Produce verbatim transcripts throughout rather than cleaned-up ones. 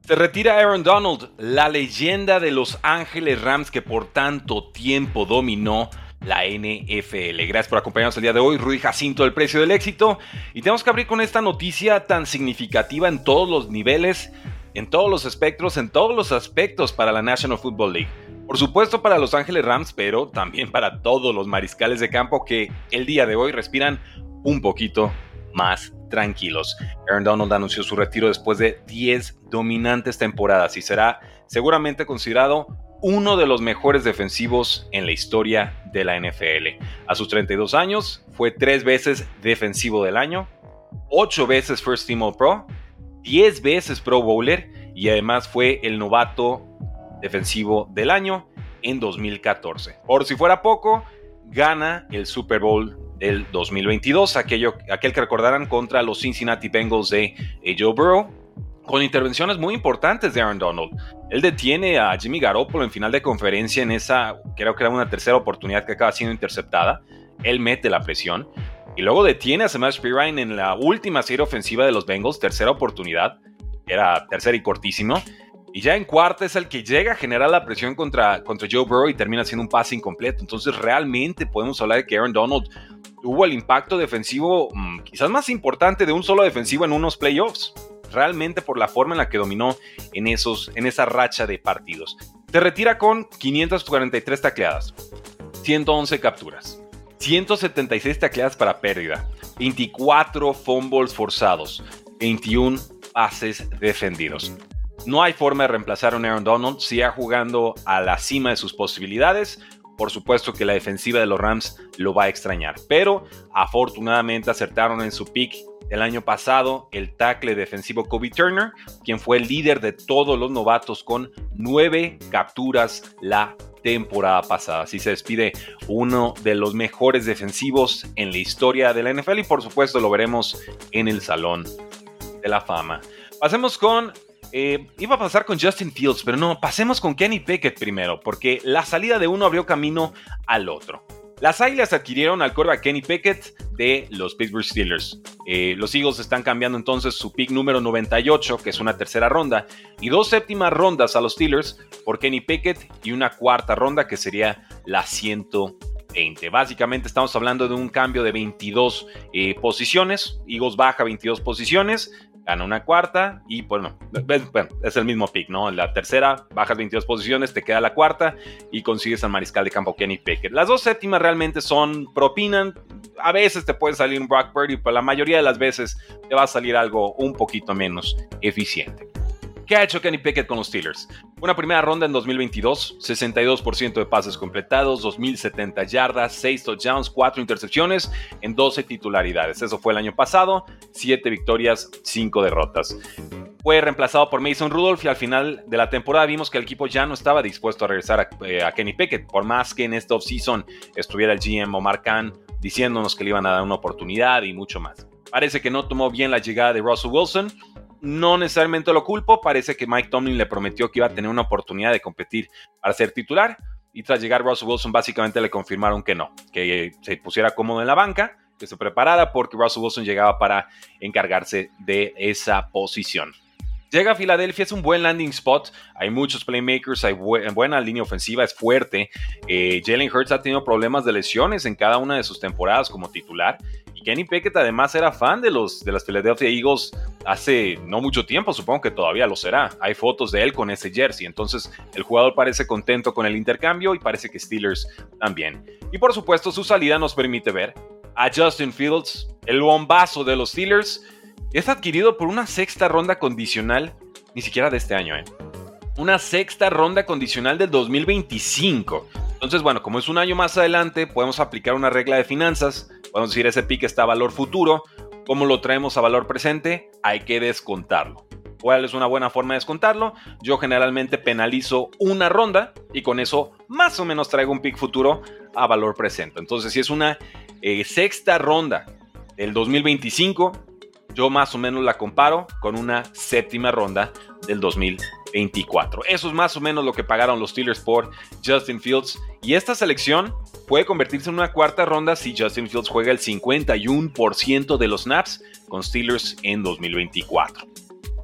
Se retira Aaron Donald, la leyenda de Los Ángeles Rams que por tanto tiempo dominó la N F L. Gracias por acompañarnos el día de hoy. Rudy Jacinto, El Precio del Éxito. Y tenemos que abrir con esta noticia tan significativa en todos los niveles, en todos los espectros, en todos los aspectos para la National Football League. Por supuesto para Los Ángeles Rams, pero también para todos los mariscales de campo que el día de hoy respiran un poquito más tranquilos. Aaron Donald anunció su retiro después de diez dominantes temporadas y será seguramente considerado uno de los mejores defensivos en la historia de la N F L. A sus treinta y dos años, fue tres veces defensivo del año, ocho veces First Team All-Pro, diez veces Pro Bowler y además fue el novato defensivo del año en dos mil catorce. Por si fuera poco, gana el Super Bowl del dos mil veintidós, aquello, aquel que recordarán contra los Cincinnati Bengals de eh, Joe Burrow, con intervenciones muy importantes de Aaron Donald. Él detiene a Jimmy Garoppolo en final de conferencia en esa, creo que era una tercera oportunidad que acaba siendo interceptada. Él mete la presión y luego detiene a Samaje Perine en la última serie ofensiva de los Bengals, tercera oportunidad, era tercera y cortísimo. Y ya en cuarta es el que llega a generar la presión contra, contra Joe Burrow y termina siendo un pase incompleto. Entonces realmente podemos hablar de que Aaron Donald tuvo el impacto defensivo mmm, quizás más importante de un solo defensivo en unos playoffs. Realmente por la forma en la que dominó en, esos, en esa racha de partidos. Se retira con quinientas cuarenta y tres tacleadas, ciento once capturas, ciento setenta y seis tacleadas para pérdida, veinticuatro fumbles forzados, veintiún pases defendidos. No hay forma de reemplazar a un Aaron Donald, siga jugando a la cima de sus posibilidades. Por supuesto que la defensiva de los Rams lo va a extrañar, pero afortunadamente acertaron en su pick el año pasado el tackle defensivo Kobe Turner, quien fue el líder de todos los novatos con nueve capturas la temporada pasada. Así se despide uno de los mejores defensivos en la historia de la N F L y por supuesto lo veremos en el Salón de la Fama. Pasemos con... Eh, iba a pasar con Justin Fields, pero no, pasemos con Kenny Pickett primero, porque la salida de uno abrió camino al otro. Las Águilas adquirieron al quarterback Kenny Pickett de los Pittsburgh Steelers. Eh, los Eagles están cambiando entonces su pick número noventa y ocho, que es una tercera ronda, y dos séptimas rondas a los Steelers por Kenny Pickett y una cuarta ronda que sería la ciento veinte. Básicamente estamos hablando de un cambio de veintidós eh, posiciones. Eagles baja veintidós posiciones, gana una cuarta y bueno, bueno, es el mismo pick, ¿no? La tercera, bajas veintidós posiciones, te queda la cuarta y consigues al mariscal de campo Kenny Pickett. Las dos séptimas realmente son propinan. A veces te puede salir un Brock Purdy, pero la mayoría de las veces te va a salir algo un poquito menos eficiente. ¿Qué ha hecho Kenny Pickett con los Steelers? Una primera ronda en dos mil veintidós, sesenta y dos por ciento de pases completados, dos mil setenta yardas, seis touchdowns, cuatro intercepciones en doce titularidades. Eso fue el año pasado, siete victorias, cinco derrotas. Fue reemplazado por Mason Rudolph y al final de la temporada vimos que el equipo ya no estaba dispuesto a regresar a, eh, a Kenny Pickett, por más que en esta offseason estuviera el G M Omar Khan diciéndonos que le iban a dar una oportunidad y mucho más. Parece que no tomó bien la llegada de Russell Wilson. No necesariamente lo culpo, parece que Mike Tomlin le prometió que iba a tener una oportunidad de competir para ser titular y tras llegar Russell Wilson básicamente le confirmaron que no, que se pusiera cómodo en la banca, que se preparara porque Russell Wilson llegaba para encargarse de esa posición. Llega a Filadelfia, es un buen landing spot, hay muchos playmakers, hay bu- buena línea ofensiva, es fuerte. Eh, Jalen Hurts ha tenido problemas de lesiones en cada una de sus temporadas como titular y Kenny Pickett además era fan de los de las Philadelphia Eagles hace no mucho tiempo, supongo que todavía lo será. Hay fotos de él con ese jersey, entonces el jugador parece contento con el intercambio y parece que Steelers también. Y por supuesto su salida nos permite ver a Justin Fields, el bombazo de los Steelers. Es adquirido por una sexta ronda condicional, ni siquiera de este año, ¿eh? Una sexta ronda condicional del dos mil veinticinco. Entonces, bueno, como es un año más adelante, podemos aplicar una regla de finanzas. Podemos decir, ese pick está a valor futuro. ¿Cómo lo traemos a valor presente? Hay que descontarlo. ¿Cuál es una buena forma de descontarlo? Yo generalmente penalizo una ronda y con eso más o menos traigo un pick futuro a valor presente. Entonces, si es una eh, sexta ronda del dos mil veinticinco... yo más o menos la comparo con una séptima ronda del dos mil veinticuatro. Eso es más o menos lo que pagaron los Steelers por Justin Fields. Y esta selección puede convertirse en una cuarta ronda si Justin Fields juega el cincuenta y uno por ciento de los snaps con Steelers en dos mil veinticuatro.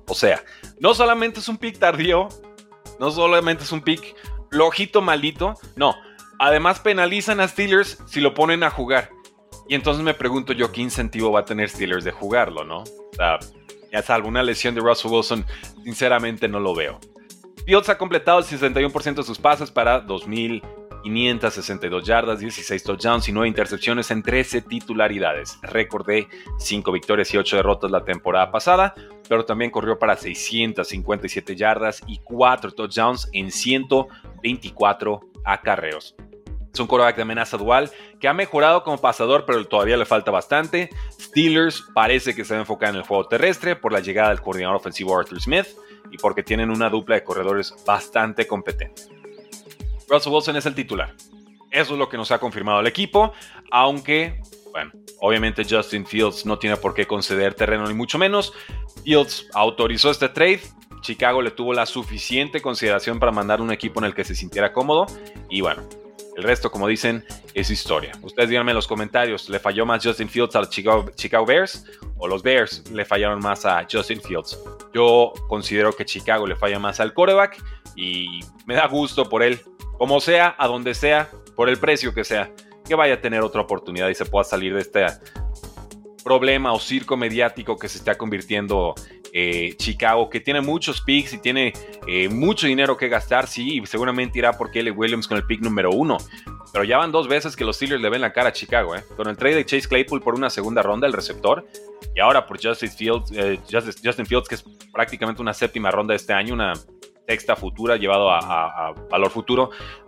O sea, no solamente es un pick tardío, no solamente es un pick flojito, malito, no. Además penalizan a Steelers si lo ponen a jugar. Y entonces me pregunto yo qué incentivo va a tener Steelers de jugarlo, ¿no? O sea, ya salvo una lesión de Russell Wilson, sinceramente no lo veo. Fields ha completado el sesenta y uno por ciento de sus pases para dos mil quinientas sesenta y dos yardas, dieciséis touchdowns y nueve intercepciones en trece titularidades. Récord de cinco victorias y ocho derrotas la temporada pasada, pero también corrió para seiscientas cincuenta y siete yardas y cuatro touchdowns en ciento veinticuatro acarreos. Es un quarterback de amenaza dual que ha mejorado como pasador, pero todavía le falta bastante. Steelers parece que se va a enfocar en el juego terrestre por la llegada del coordinador ofensivo Arthur Smith y porque tienen una dupla de corredores bastante competente. Russell Wilson es el titular. Eso es lo que nos ha confirmado el equipo, aunque, bueno, obviamente Justin Fields no tiene por qué conceder terreno ni mucho menos. Fields autorizó este trade. Chicago le tuvo la suficiente consideración para mandar un equipo en el que se sintiera cómodo y bueno, el resto, como dicen, es historia. Ustedes díganme en los comentarios, ¿le falló más Justin Fields a los Chicago, Chicago Bears? ¿O los Bears le fallaron más a Justin Fields? Yo considero que Chicago le falla más al quarterback y me da gusto por él. Como sea, a donde sea, por el precio que sea, que vaya a tener otra oportunidad y se pueda salir de este problema o circo mediático que se está convirtiendo eh, Chicago, que tiene muchos picks y tiene eh, mucho dinero que gastar, sí, y seguramente irá por Caleb Williams con el pick número uno, pero ya van dos veces que los Steelers le ven la cara a Chicago, eh, con el trade de Chase Claypool por una segunda ronda, el receptor, y ahora por Justin Fields, eh, Justin, Justin Fields, que es prácticamente una séptima ronda de este año, una sexta futura llevado a, a, a valor futuro.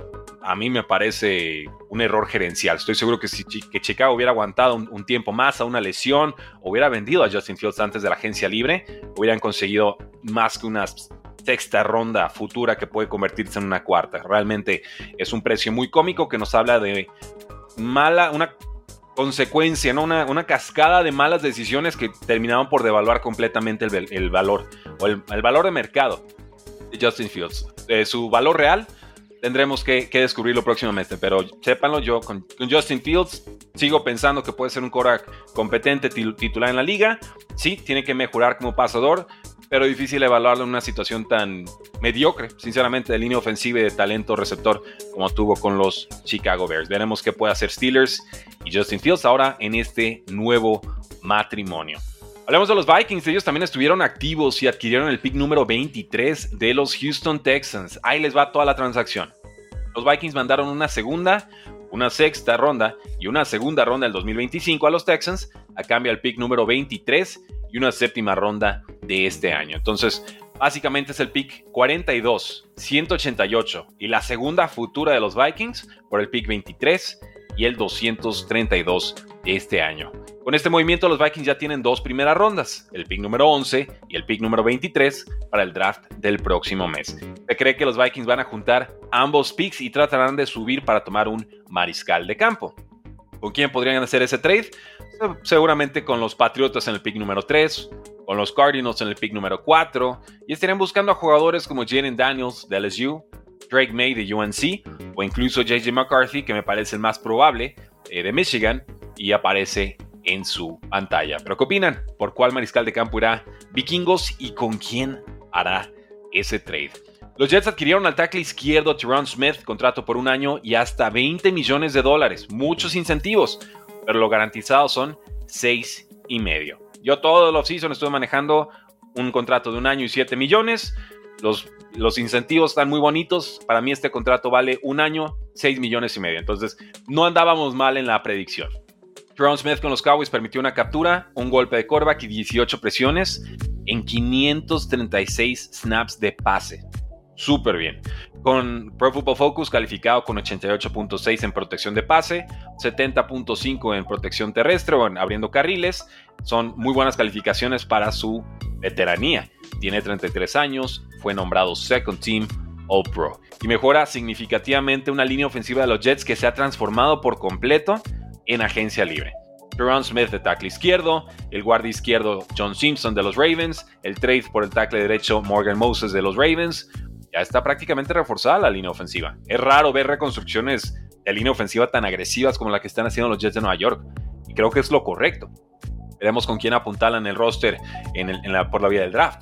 A mí me parece un error gerencial. Estoy seguro que si que Chicago hubiera aguantado un, un tiempo más a una lesión, hubiera vendido a Justin Fields antes de la agencia libre, hubieran conseguido más que una sexta ronda futura que puede convertirse en una cuarta. Realmente es un precio muy cómico que nos habla de mala, una consecuencia, ¿no? una, una cascada de malas decisiones que terminaron por devaluar completamente el, el valor o el, el valor de mercado de Justin Fields. Eh, su valor real tendremos que, que descubrirlo próximamente, pero sépanlo, yo con, con Justin Fields sigo pensando que puede ser un quarterback competente titular en la liga. Sí, tiene que mejorar como pasador, pero difícil evaluarlo en una situación tan mediocre, sinceramente, de línea ofensiva y de talento receptor como tuvo con los Chicago Bears. Veremos qué puede hacer Steelers y Justin Fields ahora en este nuevo matrimonio. Hablamos de los Vikings, ellos también estuvieron activos y adquirieron el pick número veintitrés de los Houston Texans. Ahí les va toda la transacción. Los Vikings mandaron una segunda, una sexta ronda y una segunda ronda del dos mil veinticinco a los Texans a cambio del pick número veintitrés y una séptima ronda de este año. Entonces, básicamente es el pick cuarenta y dos, ciento ochenta y ocho y la segunda futura de los Vikings por el pick veintitrés y el doscientos treinta y dos de este año. Con este movimiento los Vikings ya tienen dos primeras rondas, el pick número once y el pick número veintitrés para el draft del próximo mes. Se cree que los Vikings van a juntar ambos picks y tratarán de subir para tomar un mariscal de campo. ¿Con quién podrían hacer ese trade? Seguramente con los Patriotas en el pick número tres, con los Cardinals en el pick número cuatro, y estarían buscando a jugadores como Jaden Daniels de L S U, Drake May de U N C, o incluso J J McCarthy, que me parece el más probable, eh, de Michigan, y aparece en su pantalla. ¿Pero qué opinan? ¿Por cuál mariscal de campo irá Vikingos y con quién hará ese trade? Los Jets adquirieron al tackle izquierdo Tyron Smith, contrato por un año y hasta veinte millones de dólares. Muchos incentivos, pero lo garantizado son seis y medio. Yo todo el offseason estoy manejando un contrato de un año y siete millones. Los, los incentivos están muy bonitos. Para mí este contrato vale un año, seis millones y medio. Entonces no andábamos mal en la predicción. Tyron Smith con los Cowboys permitió una captura, un golpe de quarterback y dieciocho presiones en quinientos treinta y seis snaps de pase. Súper bien. Con Pro Football Focus calificado con ochenta y ocho punto seis en protección de pase, setenta punto cinco en protección terrestre o en abriendo carriles. Son muy buenas calificaciones para su veteranía. Tiene treinta y tres años, fue nombrado Second Team All-Pro y mejora significativamente una línea ofensiva de los Jets que se ha transformado por completo en agencia libre. Tyron Smith de tackle izquierdo, el guardia izquierdo John Simpson de los Ravens, el trade por el tackle derecho Morgan Moses de los Ravens. Ya está prácticamente reforzada la línea ofensiva. Es raro ver reconstrucciones de línea ofensiva tan agresivas como la que están haciendo los Jets de Nueva York, y creo que es lo correcto. Veremos con quién apuntalan el roster en el, en la, por la vía del draft.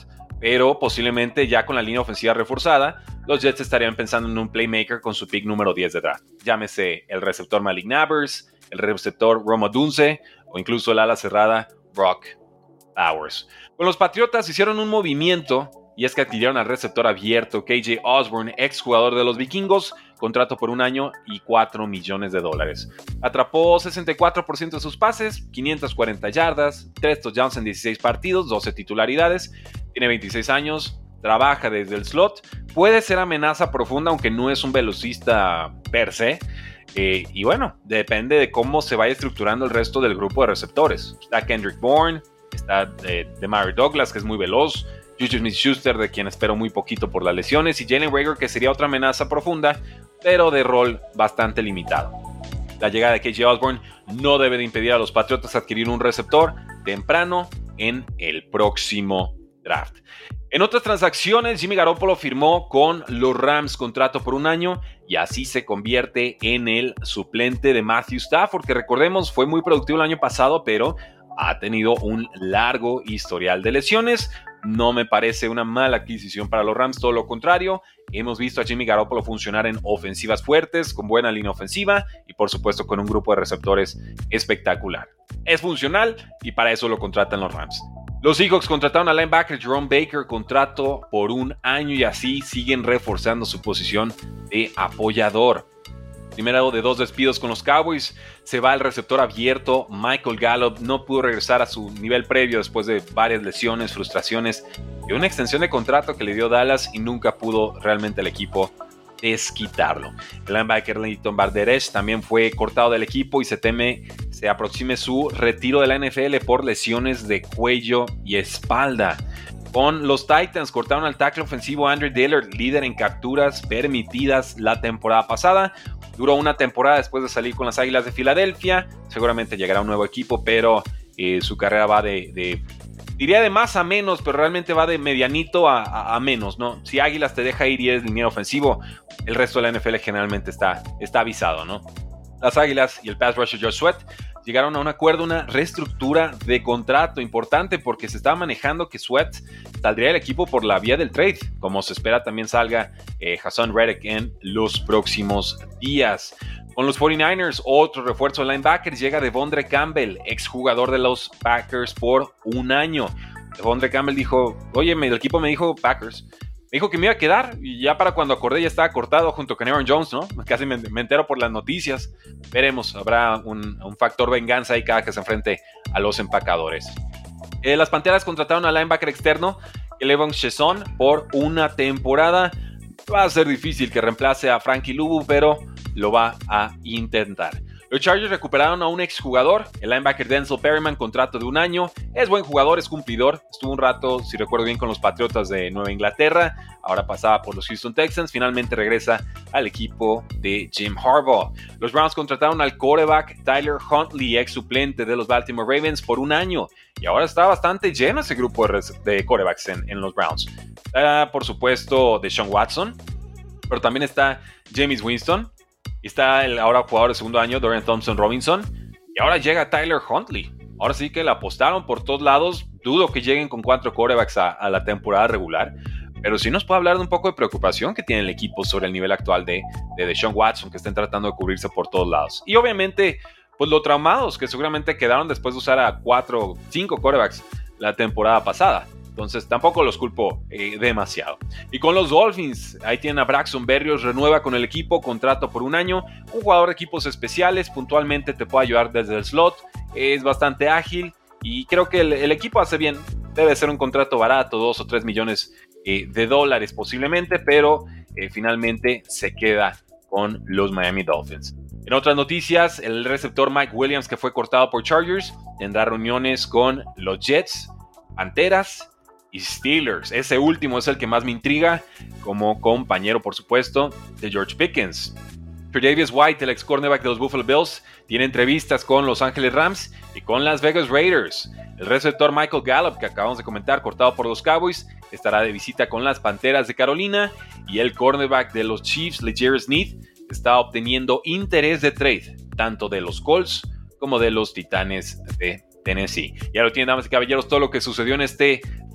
pero posiblemente ya con la línea ofensiva reforzada, los Jets estarían pensando en un playmaker con su pick número diez de draft. Llámese el receptor Malik Nabers, el receptor Rome Odunze o incluso el ala cerrada Brock Bowers. Con los Patriotas hicieron un movimiento y es que adquirieron al receptor abierto K J Osborne, exjugador de los Vikingos, contrato por un año y cuatro millones de dólares. Atrapó sesenta y cuatro por ciento de sus pases, quinientas cuarenta yardas, tres touchdowns en dieciséis partidos, doce titularidades, tiene veintiséis años, trabaja desde el slot, puede ser amenaza profunda aunque no es un velocista per se. Eh, y bueno, depende de cómo se vaya estructurando el resto del grupo de receptores. Está Kendrick Bourne, está eh, Demario Douglas, que es muy veloz, Juju Smith-Schuster, de quien espero muy poquito por las lesiones, y Jalen Reagor, que sería otra amenaza profunda, pero de rol bastante limitado. La llegada de K J Osborne no debe de impedir a los Patriotas adquirir un receptor temprano en el próximo draft. En otras transacciones, Jimmy Garoppolo firmó con los Rams contrato por un año y así se convierte en el suplente de Matthew Stafford, que recordemos fue muy productivo el año pasado, pero ha tenido un largo historial de lesiones. No me parece una mala adquisición para los Rams, todo lo contrario. Hemos visto a Jimmy Garoppolo funcionar en ofensivas fuertes, con buena línea ofensiva y por supuesto con un grupo de receptores espectacular. Es funcional y para eso lo contratan los Rams. Los Seahawks contrataron al linebacker Jerome Baker, contrato por un año y así siguen reforzando su posición de apoyador. Primero de dos despidos con los Cowboys, se va el receptor abierto Michael Gallup, no pudo regresar a su nivel previo después de varias lesiones, frustraciones y una extensión de contrato que le dio Dallas y nunca pudo realmente el equipo desquitarlo. El linebacker Leighton Vander también fue cortado del equipo y se teme se aproxime su retiro de la N F L por lesiones de cuello y espalda. Con los Titans cortaron al tackle ofensivo Andre Dillard, líder en capturas permitidas la temporada pasada. Duró una temporada después de salir con las Águilas de Filadelfia. Seguramente llegará a un nuevo equipo, pero eh, su carrera va de, de, diría de más a menos, pero realmente va de medianito a, a, a menos, ¿no? Si Águilas te deja ir y eres liniero ofensivo, el resto de la N F L generalmente está, está avisado, ¿no? Las Águilas y el pass rusher Josh Sweat llegaron a un acuerdo, una reestructura de contrato importante porque se estaba manejando que Sweat saldría del equipo por la vía del trade, como se espera también salga eh, Hassan Reddick en los próximos días. Con los cuarenta y nueve ers, otro refuerzo de linebackers, llega Devondre Campbell, exjugador de los Packers por un año. Devondre Campbell dijo, oye, el equipo me dijo Packers, me dijo que me iba a quedar y ya para cuando acordé ya estaba cortado junto con Aaron Jones, ¿no? Casi me, me entero por las noticias. Veremos, habrá un, un factor venganza ahí cada que se enfrente a los empacadores. Eh, las Panteras contrataron al linebacker externo Elevon Chesson por una temporada. Va a ser difícil que reemplace a Frankie Luvu, pero lo va a intentar. Los Chargers recuperaron a un exjugador, el linebacker Denzel Perryman, contrato de un año. Es buen jugador, es cumplidor. Estuvo un rato, si recuerdo bien, con los Patriotas de Nueva Inglaterra. Ahora pasaba por los Houston Texans. Finalmente regresa al equipo de Jim Harbaugh. Los Browns contrataron al quarterback Tyler Huntley, ex suplente de los Baltimore Ravens, por un año. Y ahora está bastante lleno ese grupo de, de quarterbacks en, en los Browns. Está, por supuesto, Deshaun Watson, pero también está Jameis Winston. Está el ahora jugador de segundo año, Dorian Thompson-Robinson. Y ahora llega Tyler Huntley. Ahora sí que la apostaron por todos lados. Dudo que lleguen con cuatro quarterbacks a, a la temporada regular. Pero sí nos puede hablar de un poco de preocupación que tiene el equipo sobre el nivel actual de, de Deshaun Watson, que están tratando de cubrirse por todos lados. Y obviamente, pues lo traumados que seguramente quedaron después de usar a cuatro, cinco quarterbacks la temporada pasada. Entonces tampoco los culpo eh, demasiado. Y con los Dolphins, ahí tienen a Braxton Berrios, renueva con el equipo, contrato por un año. Un jugador de equipos especiales, puntualmente te puede ayudar desde el slot. Es bastante ágil y creo que el, el equipo hace bien. Debe ser un contrato barato, dos o tres millones eh, de dólares posiblemente, pero eh, finalmente se queda con los Miami Dolphins. En otras noticias, el receptor Mike Williams, que fue cortado por Chargers, tendrá reuniones con los Jets, Panteras y Steelers. Ese último es el que más me intriga, como compañero, por supuesto, de George Pickens. Tre'Davious White, el ex cornerback de los Buffalo Bills, tiene entrevistas con Los Ángeles Rams y con Las Vegas Raiders. El receptor Michael Gallup, que acabamos de comentar, cortado por los Cowboys, estará de visita con las Panteras de Carolina. Y el cornerback de los Chiefs, L'Jarius Sneed, está obteniendo interés de trade, tanto de los Colts como de los Titanes de Tennessee. Ya lo tienen, damas y caballeros, todo lo que sucedió en este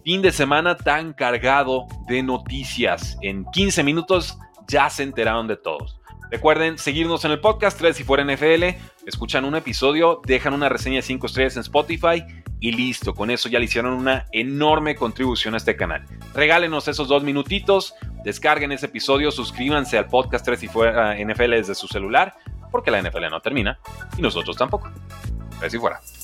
fin de semana tan cargado de noticias. En quince minutos ya se enteraron de todos. Recuerden seguirnos en el podcast Tres y Fuera N F L, escuchan un episodio, dejan una reseña de cinco estrellas en Spotify y listo, con eso ya le hicieron una enorme contribución a este canal. Regálenos esos dos minutitos, descarguen ese episodio, suscríbanse al podcast Tres y Fuera N F L desde su celular, porque la N F L no termina y nosotros tampoco. Tres y Fuera.